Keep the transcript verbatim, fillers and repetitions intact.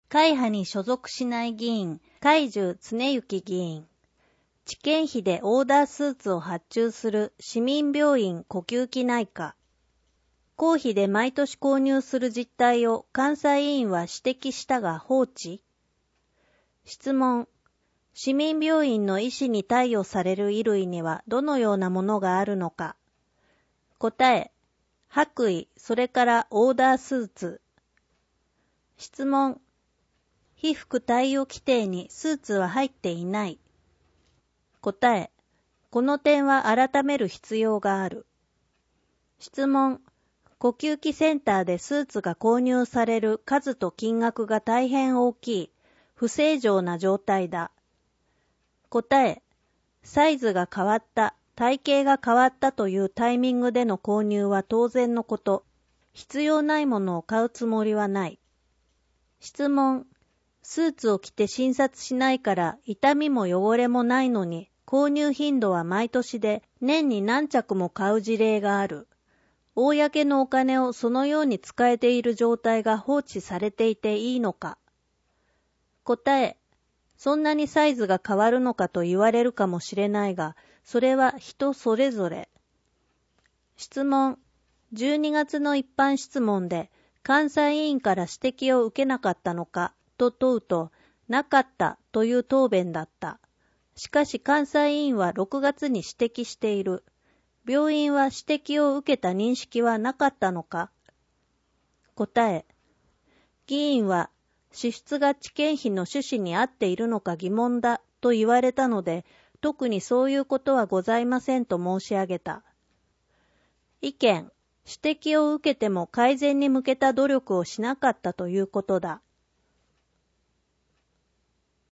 会派に所属しない議員、海中恒之議員。治験費でオーダースーツを発注する市民病院呼吸器内科。公費で毎年購入する実態を監査委員は指摘したが放置？質問。市民病院の医師に貸与される衣類にはどのようなものがあるのか。答え。白衣、それからオーダースーツ。質問。被服貸与規定にスーツは入っていない。答え。この点は改める必要がある。質問。呼吸器センターでスーツが購入される数と金額が大変大きい、不正常な状態だ。答え。サイズが変わった、体型が変わったというタイミングでの購入は当然のこと。必要ないものを買うつもりはない。質問。スーツを着て診察しないから痛みも汚れもないのに購入頻度は毎年で年に何着も買う事例がある。公のお金をそのように使えている状態が放置されていていいのか。答え。そんなにサイズが変わるのかと言われるかもしれないが、それは人それぞれ。質問。じゅうにがつの一般質問で監査委員から指摘を受けなかったのかと問うと、なかったという答弁だった。しかし監査委員はろくがつに指摘している。病院は指摘を受けた認識はなかったのか。答え。議員は支出が治験費の趣旨に合っているのか疑問だと言われたので、特にそういうことはございませんと申し上げた。意見。指摘を受けても改善に向けた努力をしなかったということだ。